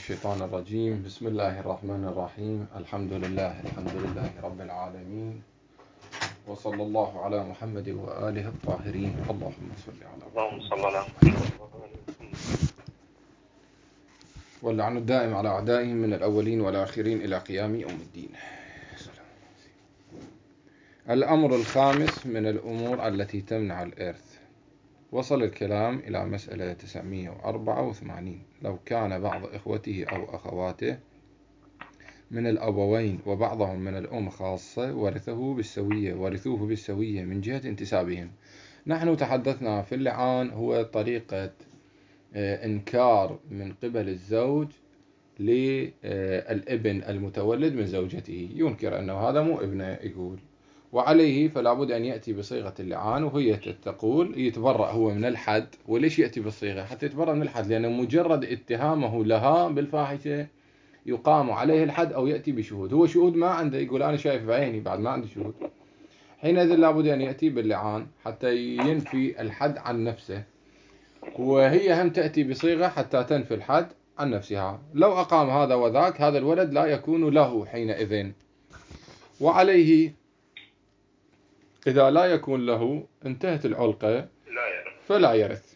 الشيطان الرجيم. بسم الله الرحمن الرحيم. الحمد لله رب العالمين، وصلى الله على محمد وآله الطاهرين. اللهم صل على محمد واللعن الدائم على أعدائهم من الأولين والآخرين إلى قيام يوم الدين. الأمر الخامس من الأمور التي تمنع الإرث. وصل الكلام إلى مسألة 984. لو كان بعض إخوته أو أخواته من الأبوين وبعضهم من الأم خاصة ورثوه بالسوية من جهة انتسابهم. نحن تحدثنا في اللعان هو طريقة إنكار من قبل الزوج للابن المتولد من زوجته، ينكر أنه هذا مو ابنه يقول، وعليه فلا بد أن يأتي بصيغة اللعان، وهي تقول يتبرأ هو من الحد. وليش يأتي بالصيغة؟ حتى يتبرأ من الحد، لأنه مجرد اتهامه لها بالفاحشة يقام عليه الحد أو يأتي بشهود. هو شهود ما عنده، يقول أنا شايف بعيني بعد ما عندي شهود. حينئذ لا بد أن يأتي باللعان حتى ينفي الحد عن نفسه، وهي هم تأتي بصيغة حتى تنفي الحد عن نفسها. لو أقام هذا وذاك هذا الولد لا يكون له حينئذ، وعليه إذا لا يكون له انتهت العلقة فلا يرث.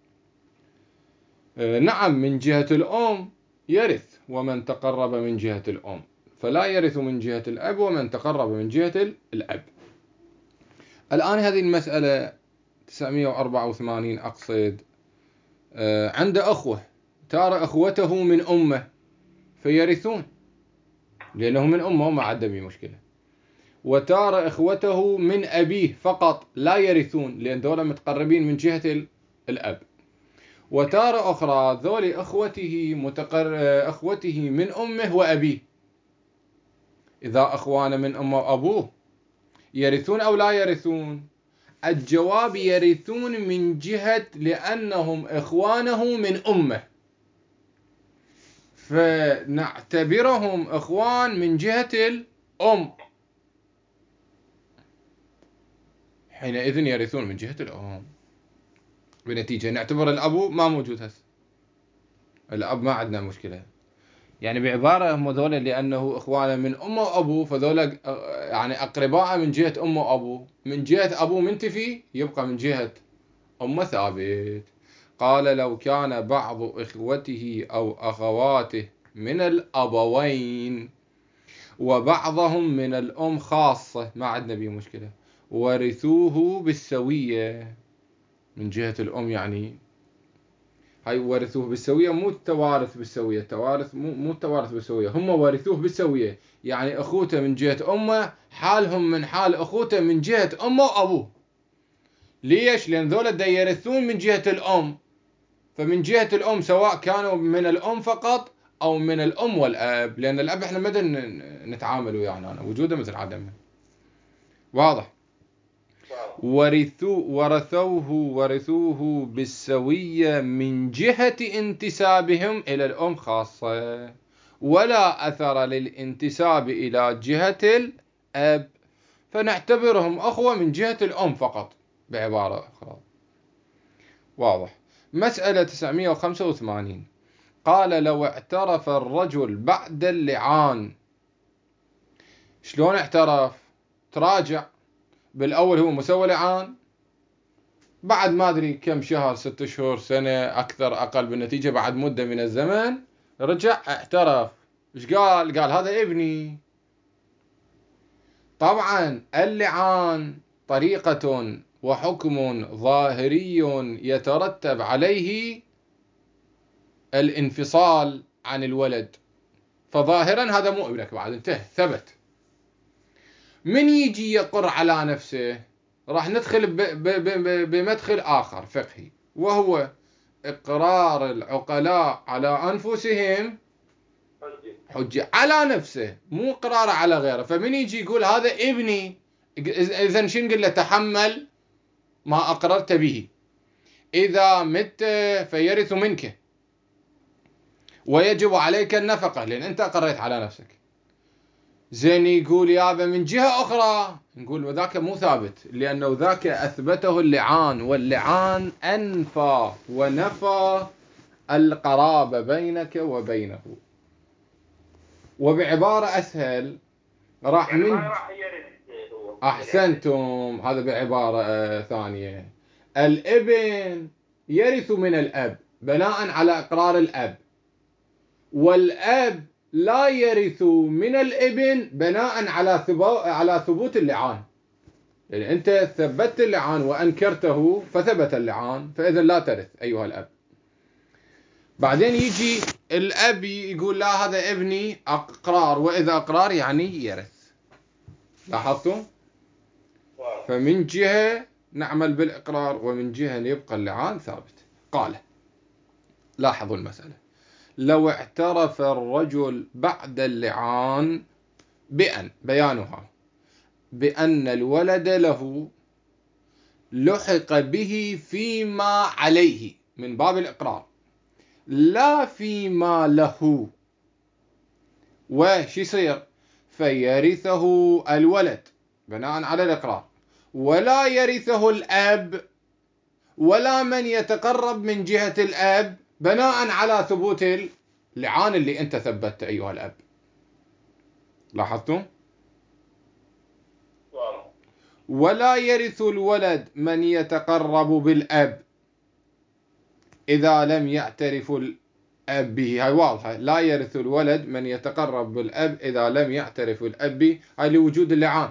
نعم من جهة الأم يرث ومن تقرب من جهة الأم، فلا يرث من جهة الأب ومن تقرب من جهة الأب. الآن هذه المسألة 984 أقصد عند أخوة ترى أخوته من أمه فيرثون لأنه من أمه وما عدا بمشكلة، وترى أخوته من أبيه فقط لا يرثون لأن دول متقربين من جهة الأب. وتارة أخرى ذول أخوته من أمه وأبيه، إذا أخوان من أمه وأبوه يرثون أو لا يرثون؟ الجواب يرثون من جهة لأنهم إخوانه من أمه، فنعتبرهم إخوان من جهة الأم، حينئذ يرثون من جهة الأم. بنتيجة نعتبر الأب ما موجود هسه، الأب ما عندنا مشكلة، يعني بعبارة هم ذولا لأنه إخوانه من أمه وأبوه فذولا يعني أقرباء من جهة أمه وأبوه. من جهة أبوه منتفي يبقى من جهة أمه ثابت. قال لو كان بعض إخوته أو أخواته من الأبوين وبعضهم من الأم خاصة ما عندنا به مشكلة ورثوه بالسوية من جهة الأم، يعني هاي ورثوه بالسوية مو التوارث بالسوية، التوارث مو التوارث بالسوية، هم ورثوه بالسوية يعني أخوته من جهة أمه حالهم من حال أخوته من جهة أمه وأبوه. ليش؟ لأن ذولا دا يرثون من جهة الأم، فمن جهة الأم سواء كانوا من الأم فقط أو من الأم والأب، لأن الأب إحنا مدى نتعامل ويانا أنا وجوده مثل عدمه. واضح؟ ورثوه بالسوية من جهة انتسابهم إلى الأم خاصة، ولا أثر للانتساب إلى جهة الأب، فنعتبرهم أخوة من جهة الأم فقط بعبارة أخرى. واضح؟ مسألة 985. قال لو اعترف الرجل بعد اللعان. شلون اعترف؟ تراجع، بالأول هو مسوى لعان، بعد ما أدري كم شهر 6 شهور سنة أكثر أقل بالنتيجة بعد مدة من الزمن رجع اعترف. إيش قال؟ قال هذا ابني. طبعا اللعان طريقة وحكم ظاهري يترتب عليه الانفصال عن الولد، فظاهرا هذا مو ابنك بعد، انتهى ثبت. من يجي يقر على نفسه راح ندخل بمدخل آخر فقهي، وهو إقرار العقلاء على أنفسهم حجة على نفسه، مو إقرار على غيره. فمن يجي يقول هذا ابني، إذن شو نقول له؟ تحمل ما أقررت به، إذا مت فيرث منك ويجب عليك النفقة لأن أنت أقريت على نفسك. زين يقول يابا من جهة أخرى، نقول وذاك مو ثابت، لأنه ذاك أثبته اللعان، واللعان أنفى ونفى القرابة بينك وبينه. وبعبارة أسهل راح يعني من ما راح يرث هو. أحسنتم، هذا بعبارة ثانية. الابن يرث من الأب بناء على إقرار الأب، والأب لا يرث من الابن بناء على ثبوت اللعان. يعني أنت ثبتت اللعان وأنكرته فثبت اللعان، فإذا لا ترث أيها الأب. بعدين يجي الأب يقول لا هذا ابني أقرار، وإذا أقرار يعني يرث. لاحظتم؟ فمن جهة نعمل بالإقرار، ومن جهة يبقى اللعان ثابت. قال، لاحظوا المسألة، لو اعترف الرجل بعد اللعان بيانها بأن الولد له لحق به فيما عليه من باب الإقرار لا فيما له، وش يصير؟ فيرثه الولد بناء على الإقرار، ولا يرثه الأب ولا من يتقرب من جهة الأب بناء على ثبوت اللعان اللي أنت ثبتت أيها الأب. لاحظتم؟ ولا يرث الولد من يتقرب بالأب إذا لم يعترف الأب به. هاي واضحة، لا يرث الولد من يتقرب بالأب إذا لم يعترف الأب به، هاي لوجود اللعان.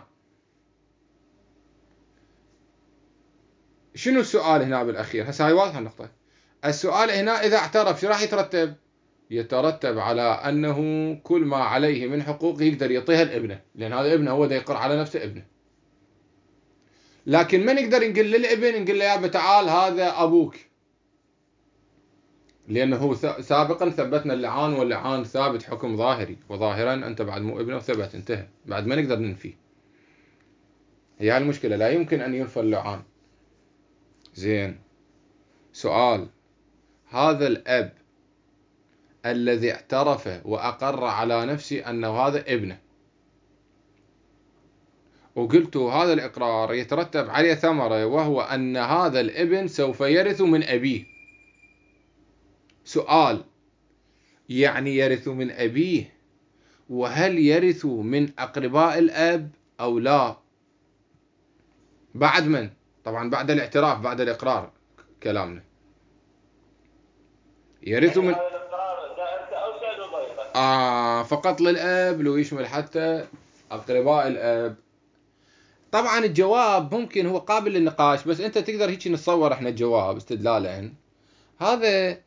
شنو السؤال هنا بالأخير؟ هسه هاي واضحة النقطة. السؤال هنا إذا اعترف شو راح يترتب؟ يترتب على أنه كل ما عليه من حقوق يقدر يعطيها لابنه، لأن هذا ابنه، هو ده يقر على نفسه ابنه. لكن من يقدر نقول للابن، نقول له يا تعال هذا أبوك، لأنه سابقا ثبتنا اللعان، واللعان ثابت حكم ظاهري، وظاهرا أنت بعد مو ابنه وثبت، انتهى، بعد ما نقدر ننفيه. هي المشكلة، لا يمكن أن ينفى اللعان. زين، سؤال، هذا الأب الذي اعترف وأقر على نفسه أنه هذا ابنه، وقلت هذا الإقرار يترتب عليه ثمرة، وهو أن هذا الابن سوف يرث من أبيه. سؤال، يعني يرث من أبيه، وهل يرث من أقرباء الأب أو لا؟ بعد من؟ طبعا بعد الاعتراف، بعد الإقرار كلامنا. يرث من هذا الإقرار دائرته أوسع وضيقة. فقط للأب، لو يشمل حتى أقرباء الأب. طبعا الجواب ممكن هو قابل للنقاش، بس أنت تقدر هيك نتصور احنا الجواب استدلالا. هذا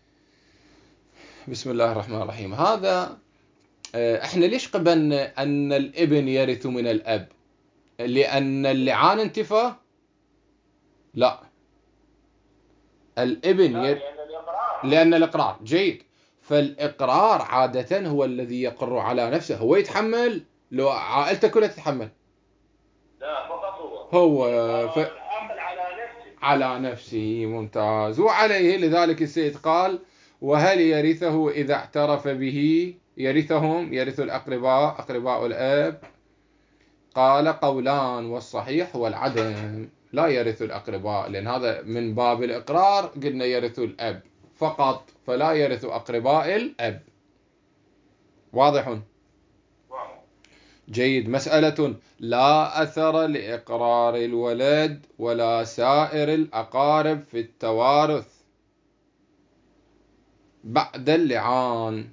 بسم الله الرحمن الرحيم. هذا احنا ليش قبلنا أن الابن يرث من الأب؟ لأن اللعان انتفى؟ لا، الابن لأن الإقرار جيد. فالإقرار عادة هو الذي يقر على نفسه، هو يتحمل، لو عائلته كلها تتحمل. لا، فقط هو الحمل على نفسه. ممتاز. وعليه لذلك السيد قال وهل يرثه إذا اعترف به؟ يرثهم، يرث الأقرباء، أقرباء الأب. قال قولان، والصحيح هو العدم، لا يرث الأقرباء، لأن هذا من باب الإقرار قلنا يرث الأب فقط، فلا يرث أقرباء الأب. واضح؟ جيد. مسألة، لا أثر لإقرار الولد ولا سائر الأقارب في التوارث بعد اللعان.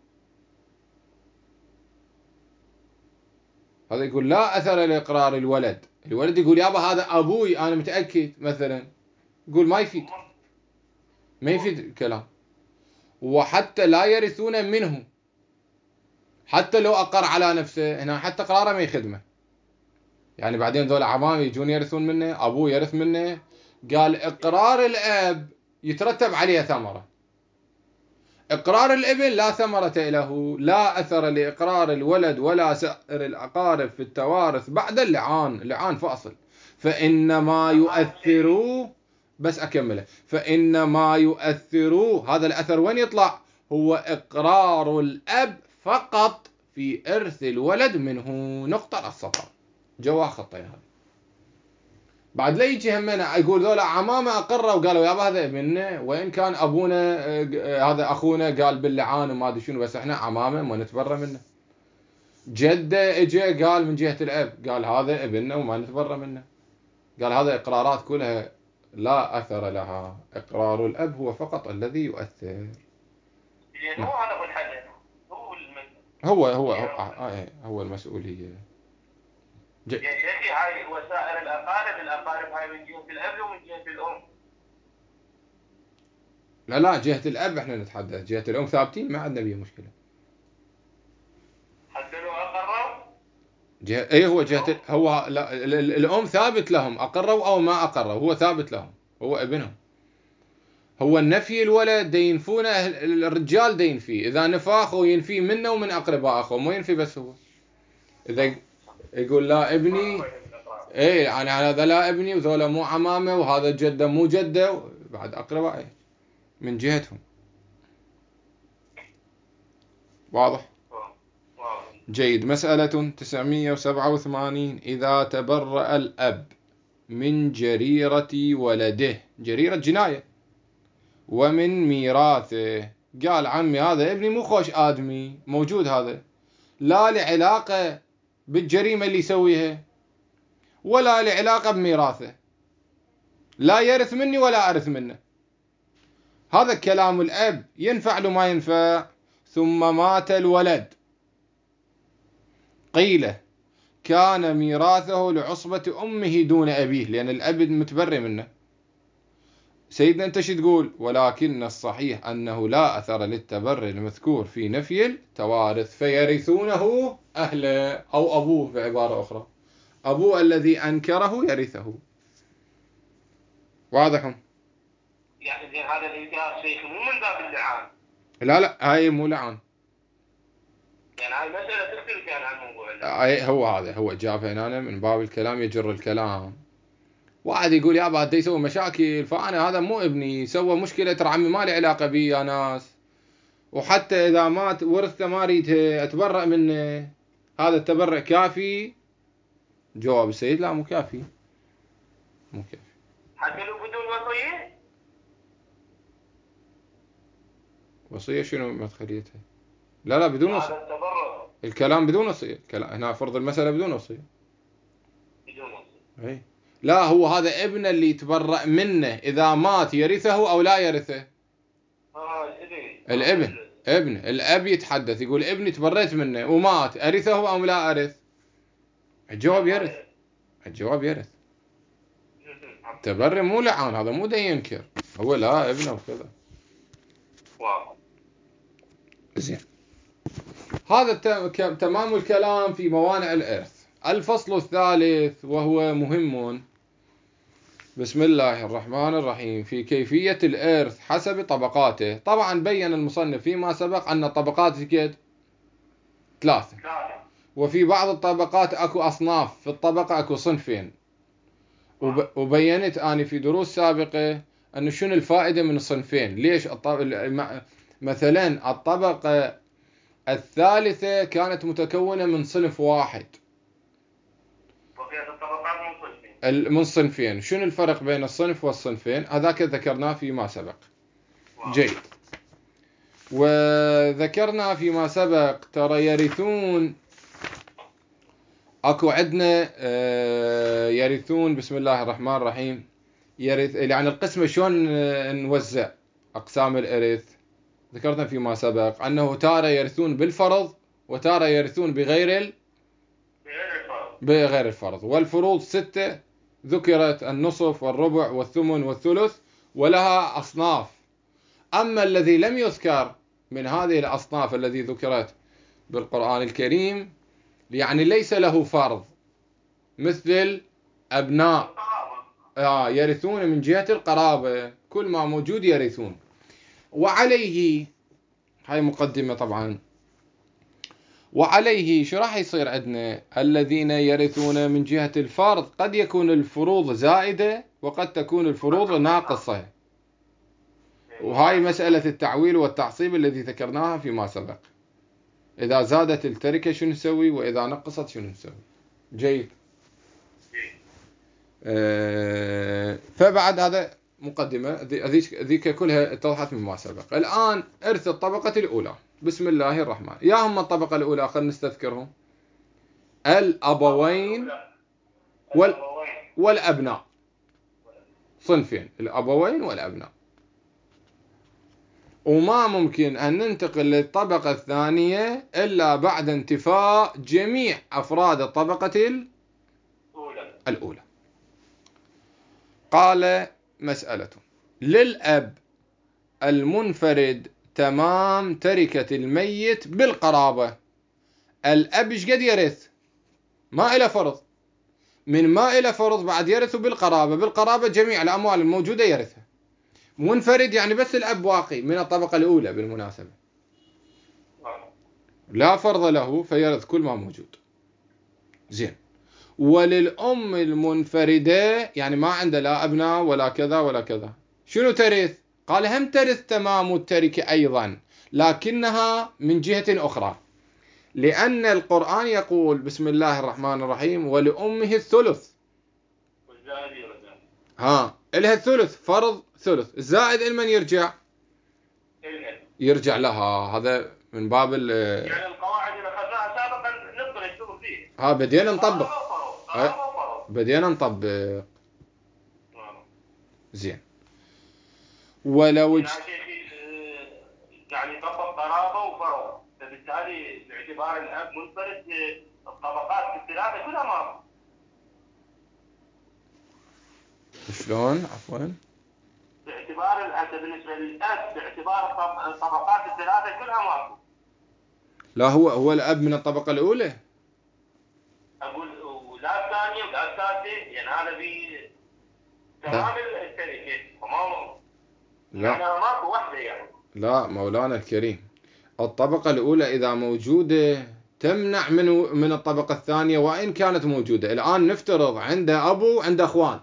هذا يقول لا أثر لإقرار الولد، الولد يقول يابا هذا أبوي أنا متأكد مثلا، يقول ما يفيد، ما يفيد الكلام. وحتى لا يرثون منه، حتى لو أقر على نفسه هنا، حتى قراره ما يخدمه. يعني بعدين ذول عمام يجون يرثون منه، أبوه يرث منه. قال إقرار الأب يترتب عليه ثمرة، إقرار الابن لا ثمرة له. لا أثر لإقرار الولد ولا سائر الأقارب في التوارث بعد اللعان، اللعان فاصل. فإنما يؤثر، بس أكمله، فإنما يؤثر، هذا الأثر وين يطلع؟ هو إقرار الأب فقط في إرث الولد منه. نقطة السطر، جوا خطين هذا. بعد لا يجي همنا يقول ذولا عمامه اقروا وقالوا يابا هذا ابننا، وان كان ابونا هذا اخونا قال باللعان وما ادري شنو، بس احنا عمامه ما نتبرى منه. جده اجى قال من جهه الاب قال هذا ابننا وما نتبرى منه. قال هذا اقرارات كلها لا اثر لها، اقرار الاب هو فقط الذي يؤثر. هو هذا هو الحل، هو المسؤوليه. يا شيخي هاي وسائر الأقارب هاي من جهة الأب ومن جهة الأم. لا جهة الأب احنا نتحدث، جهة الأم ثابتين ما عندنا بيه مشكلة. حتى لو أقروا؟ هو جهة هو لا الأم ثابت لهم أقروا أو ما أقروا، هو ثابت لهم، هو ابنهم. هو النفي الولد دي ينفونه الرجال دي ينفيه، إذا نفاه أخوه ينفيه منه ومن أقرباء أخوه، ما ينفي بس هو. إذا يقول لا ابني يعني هذا لا ابني وذولا مو عمامه وهذا جده مو جده بعد أقرباء من جهتهم. واضح؟ جيد. مسألة 987. إذا تبرأ الأب من جريرة ولده، جريرة جناية، ومن ميراثه، قال عمي هذا ابني مو خوش آدمي موجود، هذا لا لعلاقة بالجريمة اللي يسويها ولا لعلاقة بميراثه، لا يرث مني ولا أرث منه. هذا كلام الأب ينفع له ما ينفع. ثم مات الولد، قيل كان ميراثه لعصبة أمه دون أبيه، لأن الأب متبرئ منه. سيدنا أنت شو تقول؟ ولكن الصحيح أنه لا أثر للتبرئ المذكور في نفي التوارث، فيرثونه أهله أو أبوه، بعبارة أخرى أبوه الذي أنكره يرثه. واضح؟ يعني هذا الإنكار شيخ مو من باب اللعان؟ لا هاي مو لعان، يعني هاي مسألة تختلف يعني عن موضوع اللعان. هو جابها هنا من باب الكلام يجر الكلام. واحد يقول يابا هدا يسوي مشاكل، فأنا هذا مو ابني، سوى مشكلة، ترى عمي ما لي علاقة بي يا ناس، وحتى إذا مات ورثته ما أريده أتبرأ منه، هذا التبرع كافي؟ جواب السيد لا مو كافي، مو كافي. حتى لو بدون وصية؟ وصية شنو مدخليتها؟ لا بدون وصية. هذا التبرع الكلام بدون وصية، الكلام هنا فرض المسألة بدون وصية. بدون وصية. أي. لا هو هذا ابنه اللي يتبرأ منه إذا مات يرثه أو لا يرثه. الابن الأب يتحدث يقول ابني تبرأت منه ومات، أرثه أو لا أرث؟ الجواب يرث. الجواب يرث. تبرئ مو لعان، هذا مو دا ينكر، هو لا ابنه وكذا. زين. هذا تمام الكلام في موانع الإرث. الفصل الثالث وهو مهم، بسم الله الرحمن الرحيم، في كيفية الإرث حسب طبقاته. طبعا بين المصنف فيما سبق أن الطبقات ثلاثة، وفي بعض الطبقات أكو أصناف، في الطبقة أكو صنفين، وبينت أنا في دروس سابقة أن شنو الفائدة من الصنفين. ليش مثلا الطبقة الثالثة كانت متكونة من صنف واحد، من صنفين. شنو الفرق بين الصنف والصنفين؟ هذاك ذكرناه فيما سبق. جيد. وذكرنا فيما سبق ترى يرثون، اكو عندنا يرثون، بسم الله الرحمن الرحيم، يرث يعني القسمة شلون نوزع اقسام الارث. ذكرنا فيما سبق انه تارة يرثون بالفرض وتارة يرثون بغير الفرض. والفروض 6 ذكرت، النصف والربع والثمن والثلث، ولها أصناف. أما الذي لم يذكر من هذه الأصناف الذي ذكرت بالقرآن الكريم يعني ليس له فرض، مثل أبناء يرثون من جهة القرابة، كل ما موجود يرثون. وعليه هاي مقدمة طبعا. وعليه شو راح يصير عندنا؟ الذين يرثون من جهة الفرض قد يكون الفروض زائدة وقد تكون الفروض ناقصة، وهاي مسألة التعويل والتعصيب الذي ذكرناها فيما سبق. إذا زادت التركة شنو نسوي، وإذا نقصت شنو نسوي. جيد. فبعد هذا مقدمة، ذيك كلها اتضحت مما سبق. الآن إرث الطبقة الأولى. بسم الله الرحمن. يا هم الطبقة الأولى خلينا نستذكرهم. الأبوين والأبناء. صنفين، الأبوين والأبناء. وما ممكن أن ننتقل للطبقة الثانية إلا بعد انتفاء جميع أفراد الطبقة الأولى. قال مسألة: للأب المنفرد تمام تركة الميت بالقرابة. الأب ايش قد يرث؟ ما إلى فرض. من ما إلى فرض بعد يرث بالقرابة. بالقرابة جميع الأموال الموجودة يرثها. منفرد يعني بس الأب واقي من الطبقة الأولى بالمناسبة، لا فرض له فيرث كل ما موجود. زين. وللأم المنفردة يعني ما عنده لا أبناء ولا كذا ولا كذا، شنو ترث؟ قال هم ترث تمام التركة أيضا، لكنها من جهة أخرى، لأن القرآن يقول بسم الله الرحمن الرحيم: ولأمه الثلث. إلها الثلث، فرض ثلث. الزائد لمن يرجع؟ يرجع لها. هذا من باب يعني القواعد اللي اخذناها سابقا نقدر نشوف فيه. بدينا نطبق. بدينا نطبق. زين. ولو يعني طبق قرابة وفرض، فبالتالي باعتبار الأب منفرد الطبقات الثلاثة كلها ما. شلون؟ عفوا. باعتبار الأب بالنسبة للأب باعتبار الطبقات الثلاثة كلها ما. لا، هو الأب من الطبقة الأولى. أقول ولا الثانية ولا الثالثة، يعني هذا في تمام التركة تمام. لا أنا ماكو واحدة يعني. لا مولانا الكريم، الطبقة الأولى إذا موجودة تمنع من الطبقة الثانية وإن كانت موجودة. الآن نفترض عنده أبو وعنده أخوان.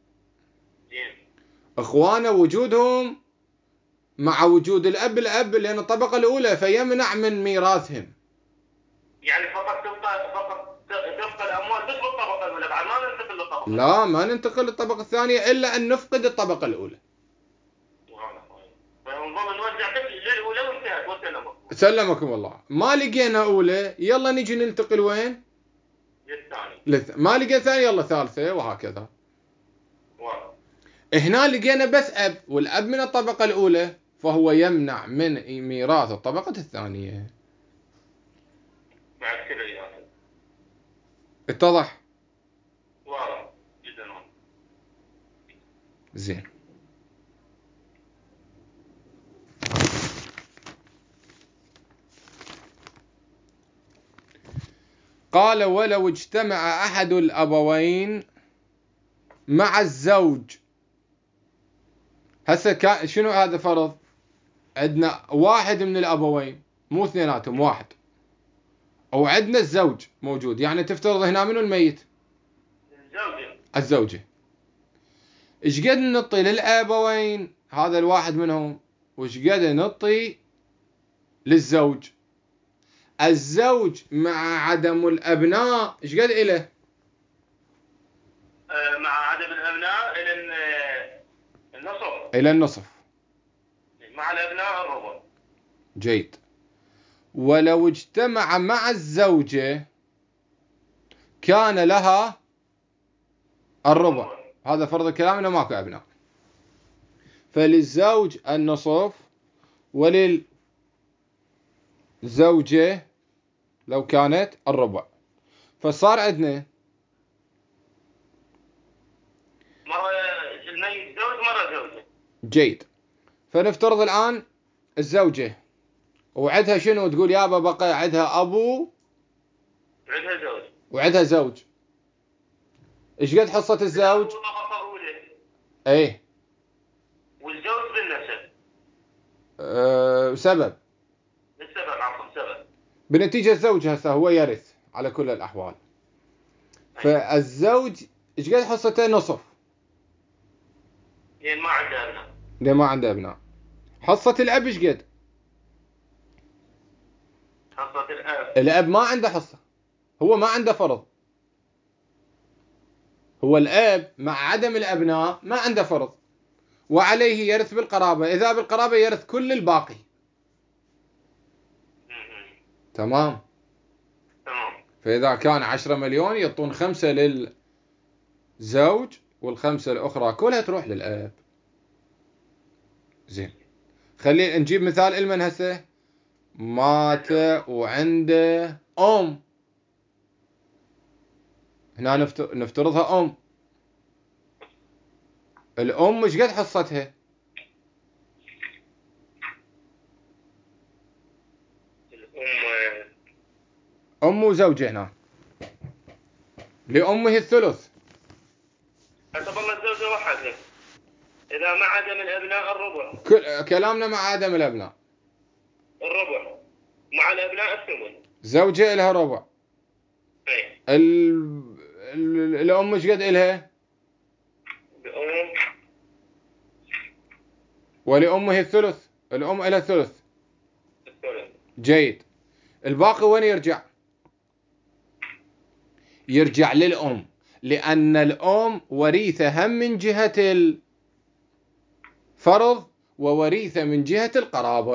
أخوانه وجودهم مع وجود الأب لأن الطبقة الأولى فيمنع من ميراثهم. يعني فقط تبقى الأموال بس بالطبقة الأولى، بعد ما ننتقل للطبقة. لا، ما ننتقل للطبقة الثانية إلا أن نفقد الطبقة الأولى. فنظل نوزع بس للأولى وانتهت وسلمكم. سلمكم الله. ما لقينا أولى يلا نجي ننتقل وين؟ للثاني. ما لقينا ثانية يلا ثالثة وهكذا. هنا لقينا بس أب، والأب من الطبقة الأولى فهو يمنع من ميراث الطبقة الثانية. بعد كده يعني. اتضح؟ واضح جدا واضح. زين. قال: ولو اجتمع أحد الأبوين مع الزوج. هسه شنو هذا فرض؟ عندنا واحد من الأبوين، مو اثنيناتهم، واحد. أو عندنا الزوج موجود، يعني تفترض هنا منو الميت؟ الزوجة. إيش قد نعطي للأبوين هذا الواحد منهم، وإيش قد نعطي للزوج؟ الزوج مع عدم الأبناء إيش قد إله؟ مع عدم الأبناء النصف. إلى النصف. مع الأبناء الربع. جيد. ولو اجتمع مع الزوجة كان لها الربع. هذا فرض الكلام إنه ماكو أبناء، فللزوج النصف وللزوجة لو كانت الربع. فصار عندنا مرة الميت زوج مرة زوجة. جيد. فنفترض الآن الزوجة وعدها شنو؟ تقول يابا بقى عدها أبو وعدها زوج. إيش قد حصة الزوج؟ إيه. والزوج بالنسب. سبب. سبب. بنتيجة الزوج هسه هو يرث على كل الأحوال. فالزوج إيش قد حصته؟ نصف. لأن ما عنده أبناء. لأن ما عنده أبناء. حصة الأب إيش قد؟ حصة الأب ما عنده حصة، هو ما عنده فرض. هو الأب مع عدم الأبناء ما عنده فرض، وعليه يرث بالقرابة، إذا بالقرابة يرث كل الباقي. تمام. فإذا كان 10 مليون يعطون 5 للزوج والخمسة الأخرى كلها تروح للأب. زين، خلينا نجيب مثال المن هسه مات وعنده أم، هنا نفترضها أم. الأم مش قد حصتها؟ أم وزوجة هنا، لأمه الثلث. حسب الله الزوجة وحدها، إذا ما عدم الأبناء الربع. كلامنا مع عدم الأبناء الربع، مع الأبناء الثمن. زوجة لها ربع. ايه. الأم مش قد إلها؟ الأم ولأمه الثلث، الأم إلها الثلث. الثلث. جيد. الباقي وين يرجع؟ يرجع للأم، لأن الأم وريثة هم من جهة الفرض ووريثة من جهة القرابة.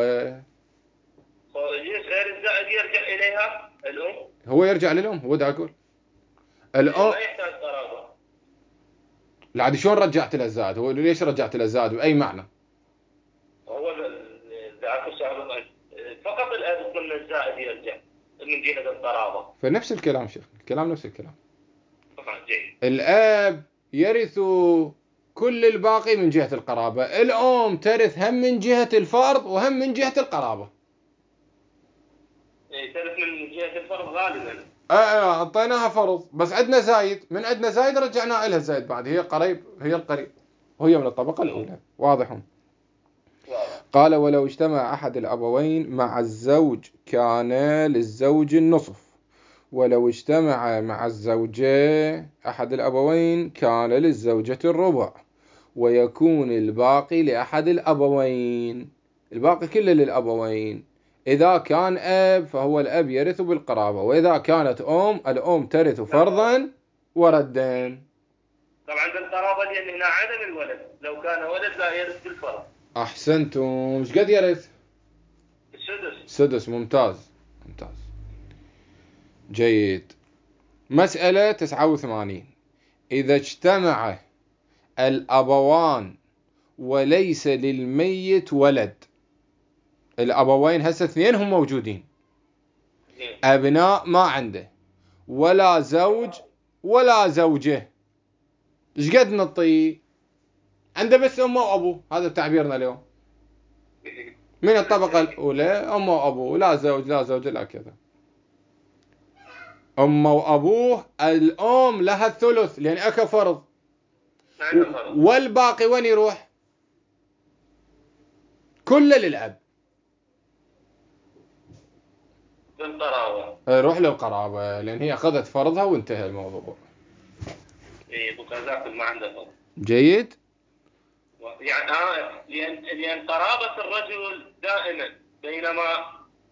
غير الزائد يرجع إليها الأم. هو يرجع للأم، هو دا أقول الأم ما يحتاج قرابة. لا عاد شلون رجعت له الزائد؟ هو ليش رجعت له الزائد بأي معنى؟ هو ذاك السابق فقط الأب من الزائد يرجع من جهة القرابة. فنفس الكلام شيخ، الكلام نفس الكلام. جيد. الأب يرث كل الباقي من جهة القرابة، الأم ترث هم من جهة الفرض وهم من جهة القرابة. ترث من جهة الفرض غالبا. أعطيناها فرض بس عندنا زايد، من عندنا زايد رجعنا لها زايد بعد، هي قريب، هي القريب، وهي من الطبقة الأولى. واضح؟ قال ولو اجتمع أحد الأبوين مع الزوج كان للزوج النصف، ولو اجتمع مع الزوجة أحد الأبوين كان للزوجة الربع، ويكون الباقي لأحد الأبوين، الباقي كله للأبوين. إذا كان أب فهو الأب يرث بالقرابة، وإذا كانت أم الأم ترث فرضا وردا. طبعا بالقرابة لأن هنا عدم الولد، لو كان ولد لا يرث بالفرض. أحسنتم. ايش قد يرث؟ السدس. سدس. ممتاز ممتاز. جيد. مسألة 89. إذا اجتمع الأبوان وليس للميت ولد، الأبوين هسه اثنين هم موجودين، أبناء ما عنده، ولا زوج ولا زوجة، ايش قد نعطيه؟ عنده بس أمه وأبوه، هذا تعبيرنا اليوم. من الطبقة الأولى أمه وأبوه، لا زوج لا زوجة لا كذا. أمه وأبوه، الأم لها الثلث لأن أكا فرض، والباقي وين يروح؟ كله للأب. بالقرابة. يروح للقرابة لأن هي أخذت فرضها وانتهى الموضوع. إيه وكذاك ما عنده فرض. جيد. يعني لأن قرابة الرجل دائما، بينما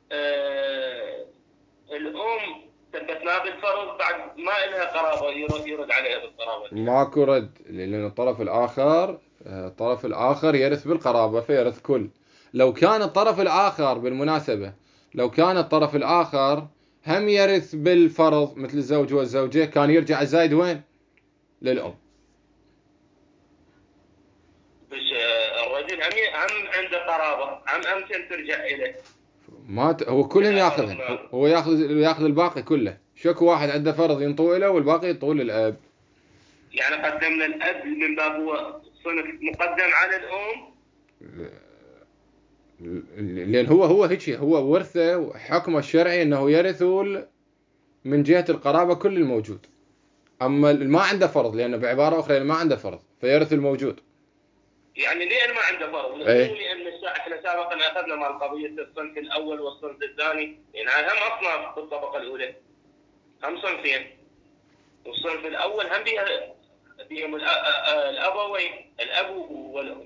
الأم ثبتناه بالفرض بعد ما لها قرابة يرد عليها بالقرابة. ماكو رد لأن الطرف الآخر يرث بالقرابة فيرث كل. لو كان الطرف الآخر بالمناسبة، لو كان الطرف الآخر هم يرث بالفرض مثل الزوج والزوجة، كان يرجع الزايد وين؟ للأم. بس الرجل هم عنده قرابة، هم أمكن ترجع إليه. هو كلهم ياخذهم، هو ياخذ الباقي كله. شكو واحد عنده فرض ينطوه له والباقي ينطوه للأب. يعني قدمنا الأب من باب هو صنف مقدم على الأم، لأن هو هيك، هو ورثه حكمه الشرعي أنه يرث من جهة القرابة كل الموجود. أما ما عنده فرض، لأنه بعبارة أخرى ما عنده فرض فيرث الموجود. يعني لأن ما عنده فرض، لأن احنا سابقا أخذنا مع قضية الصنف الأول والصنف الثاني، يعني هم أصناف بالطبقة الأولى، هم صنفين، والصنف الأول هم بهم الأبوين، الأب والأم.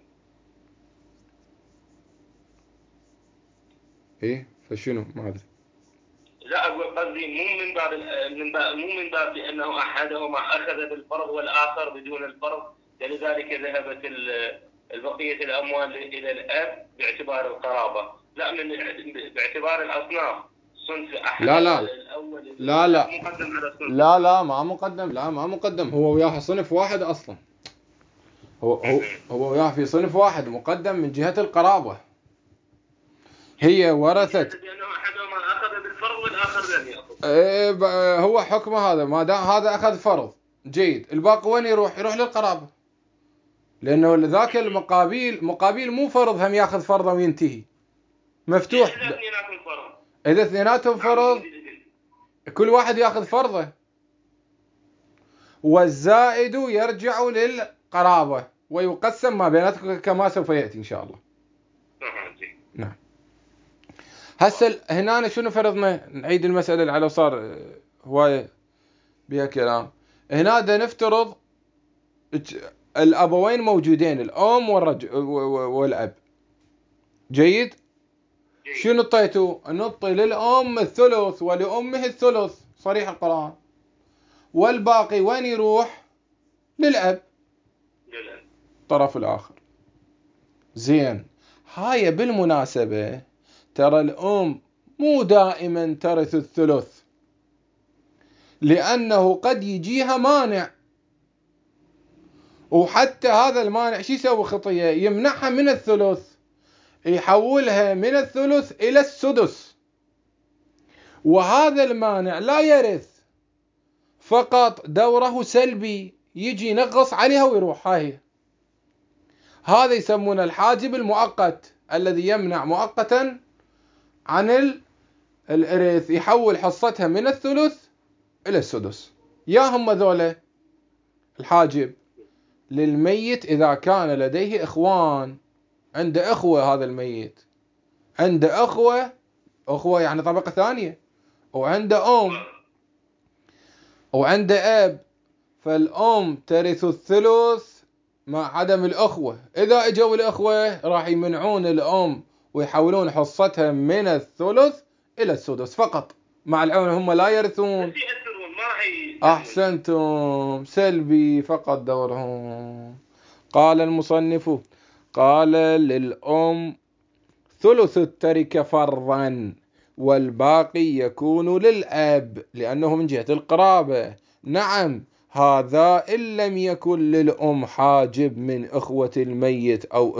إيه فشنو ما أدري. لا أقول قصدي مو من باب لأنه أحدهما أخذ بالفرض والآخر بدون الفرض، لذلك ذهبت البقية الأموال إلى الأب باعتبار القرابة، لا باعتبار الأصناف. صنف أحد الأول مقدم على الصنف. لا ما مقدم، هو وياه صنف واحد أصلا. هو وياه في صنف واحد مقدم من جهة القرابة. هي ورثت لأنه أحدهما أخذ بالفرض والآخر لم يأخذ. هو حكمه هذا، ما دام هذا أخذ فرض جيد، الباقي وين يروح للقرابة، لأنه ذاك مقابيل مو فرض هم ياخذ فرضه وينتهي، مفتوح. إذا اثنيناتهم فرض كل واحد ياخذ فرضه، والزائد يرجع للقرابة ويقسم ما بيناتكم كما سوف يأتي إن شاء الله. نعم. هسه هنا شنو فرضنا؟ نعيد المسألة على صار هواية بها كلام. هنا دا نفترض الأبوين موجودين، الأم والأب. جيد. شنو نطيتوا؟ نطي للأم الثلث ولأمه الثلث، صريح القرآن. والباقي وين يروح؟ للأب، الطرف الآخر. زين. هاي بالمناسبة ترى الأم مو دائما ترث الثلث، لأنه قد يجيها مانع، وحتى هذا المانع شو يسوي؟ خطية يمنعها من الثلث، يحولها من الثلث إلى السدس، وهذا المانع لا يرث، فقط دوره سلبي، يجي ينغص عليها ويروح. هذا يسمونه الحاجب المؤقت، الذي يمنع مؤقتا عن الإرث، يحول حصتها من الثلث إلى السدس. ياهم ذولا الحاجب للميت إذا كان لديه إخوان، عنده أخوة، هذا الميت عنده أخوة يعني طبقة ثانية، وعنده أم وعنده أب، فالأم ترث الثلث مع عدم الأخوة. إذا اجوا الأخوة راح يمنعون الأم ويحولون حصتها من الثلث إلى السدس فقط، مع العون هم لا يرثون. أحسنتم، سلبي فقط دورهم. قال المصنف: قال للأم ثلث التركة فرضا، والباقي يكون للأب لأنه من جهة القرابة. نعم، هذا إن لم يكن للأم حاجب من إخوة الميت أو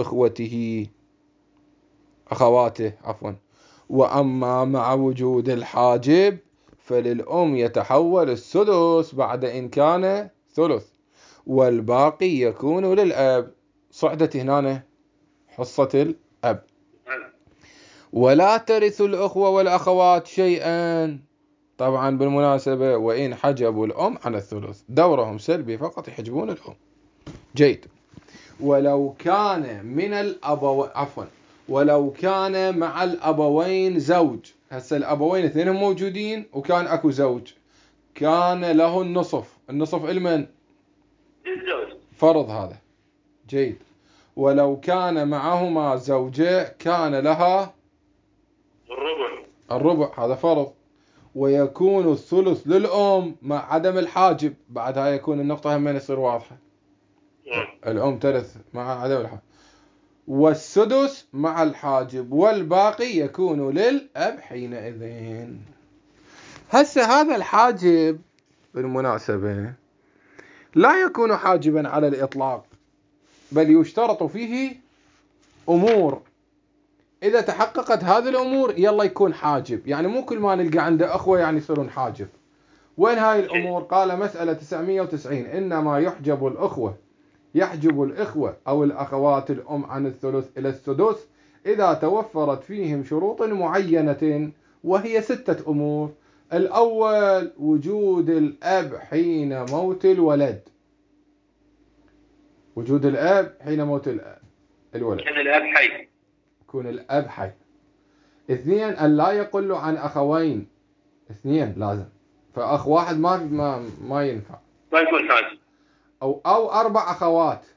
أخواته وأما مع وجود الحاجب فللأم يتحول السدس بعد إن كان ثلث، والباقي يكون للأب. صعدت هنا حصة الأب. ولا ترث الأخوة والأخوات شيئا، طبعا بالمناسبة وإن حجبوا الأم عن الثلث، دورهم سلبي فقط، يحجبون الأم. جيد. ولو كان من الأبوين ولو كان مع الأبوين زوج. هسه الأبوين اثنينهم موجودين وكان أكو زوج، كان له النصف المن فرض هذا. جيد. ولو كان معهما زوجة كان لها الربع، هذا فرض. ويكون الثلث للأم مع عدم الحاجب. بعدها يكون النقطة همين يصير واضحة، الأم ترث مع عدم الحاجب، والسدس مع الحاجب، والباقي يكون للأب حينئذ. هسه هذا الحاجب بالمناسبة لا يكون حاجبا على الإطلاق، بل يشترط فيه أمور، إذا تحققت هذه الأمور يلا يكون حاجب. يعني مو كل ما نلقى عنده أخوة يعني يصيرون حاجب. وين هاي الأمور؟ قال مسألة 990: إنما يحجب الإخوة أو الأخوات الأم عن الثلث إلى السدس إذا توفرت فيهم شروط معينة، وهي 6 أمور. الأول وجود الأب حين موت الولد، وجود الأب حين موت الولد، كان الأب حي، يكون الأب حي. 2 أن لا يقل عن أخوين، 2 لازم، فأخ واحد ما ينفع، ما يكون حاجب. أو 4 أخوات،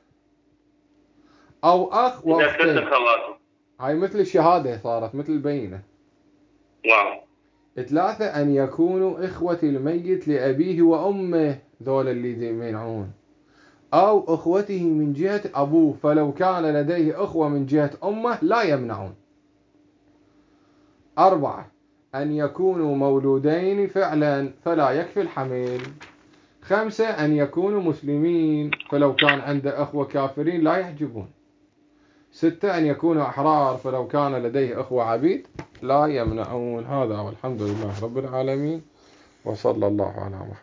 أو أخ وأختين. هاي مثل الشهادة، صارت مثل البينة. واو. 3 أن يكونوا إخوة الميت لأبيه وأمه، ذول اللي يمنعون، أو أخوته من جهة أبوه، فلو كان لديه أخوة من جهة أمه لا يمنعون. 4 أن يكونوا مولودين فعلا فلا يكفي الحمل. 5 أن يكونوا مسلمين، فلو كان عنده أخوة كافرين لا يحجبون. 6 أن يكونوا أحرار، فلو كان لديه أخوة عبيد لا يمنعون. هذا والحمد لله رب العالمين، وصلى الله على محمد.